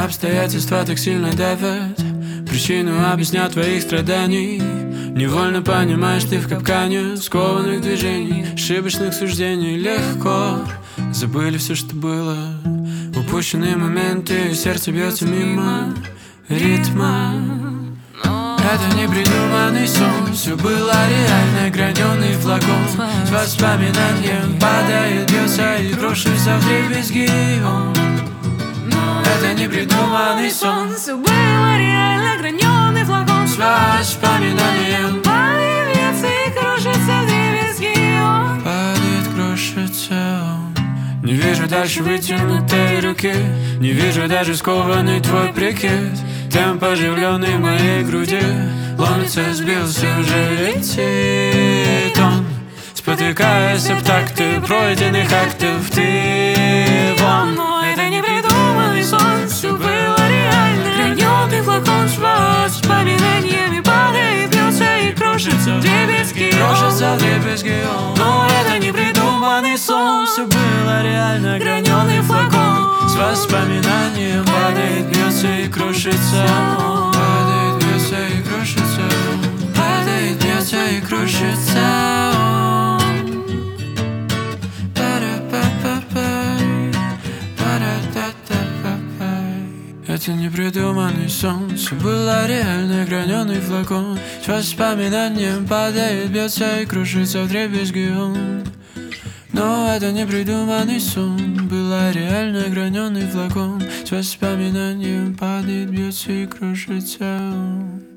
Обстоятельства так сильно давят, причину объяснят твоих страданий. Невольно понимаешь, ты в капкане скованных движений, ошибочных суждений. Легко забыли все, что было, упущенные моменты, сердце бьется мимо ритма. Это не придуманный сон, все было реально, граненый флакон с воспоминанием падает, бьется и крушится вдребезги. Это не придуманный сон, все было реально, граненый флакон с воспоминанием падает, бьется и крушится вдребезги. Падает, крушится. Не вижу дальше вытянутой руки, не вижу даже скованный твой прикид. Темп оживленный в моей груди, ломится, сбился, уже летит он, спотыкаясь об такты пройденных актов. Ты вон. Но это не придуманный сон, все было реально, граненый флакон с воспоминаниями падает, бьется и крушится вдребезги. Крушится вдребезги. Но это не придуманный сон, все было реально, граненый флакон с воспоминанием падает, бьется и крушится. Падает, бьется и крушится. Падает, бьется и крушится. Это не придуманный сон, все было реально, граненый флакон с воспоминанием падает, бьется и крушится вдребезги. Но это не придуманный сон, была реально, граненый флакон с воспоминанием падает, бьется и крушится.